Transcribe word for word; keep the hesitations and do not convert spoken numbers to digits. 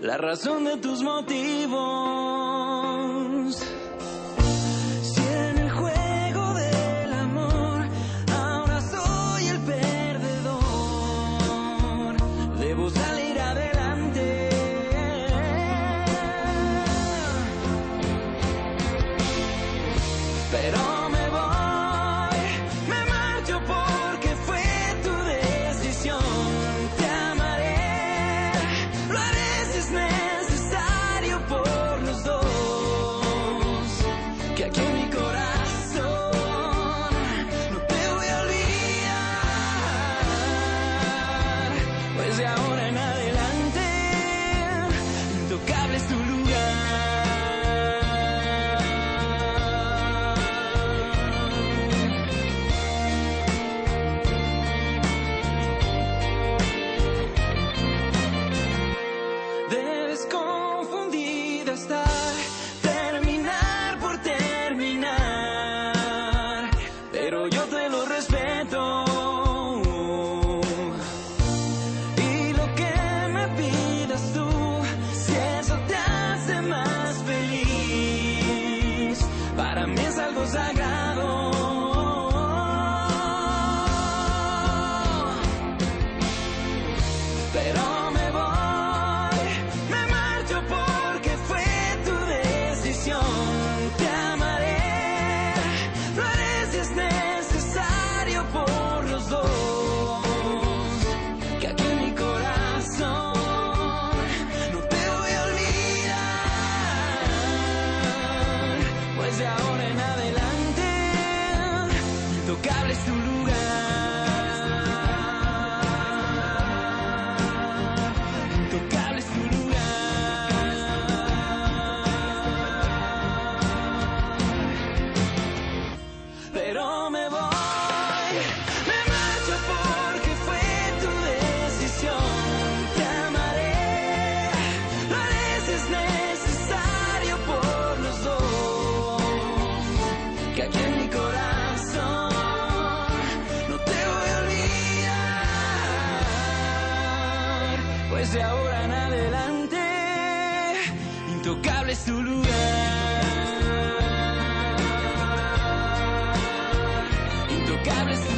la razón de tus motivos. Si en el juego del amor ahora soy el perdedor, debo salir adelante. Pero me voy, me marcho porque fue tu decisión. Te amaré, lo haré si es necesario por los dos. Que aquí en mi corazón no te voy a olvidar, pues de ahora en adelante intocable es tu lugar. Debes confundida estar, terminar por terminar, pero yo te lo respeto. Y lo que me pidas tú, si eso te hace más feliz, para mí es algo sagrado. Pero me voy, me marcho porque fue tu decisión. Te amaré, lo haré si es necesario por los dos. Que aquí en mi corazón no te voy a olvidar, pues de ahora en adelante intocable es tu lugar. Intocable es tu lugar. Pero me voy, me marcho porque fue tu decisión. Te amaré, lo haré si es necesario por los dos. Que aquí en mi corazón no te voy a olvidar, pues de ahora en adelante intocable es tu lugar. Intocable es tu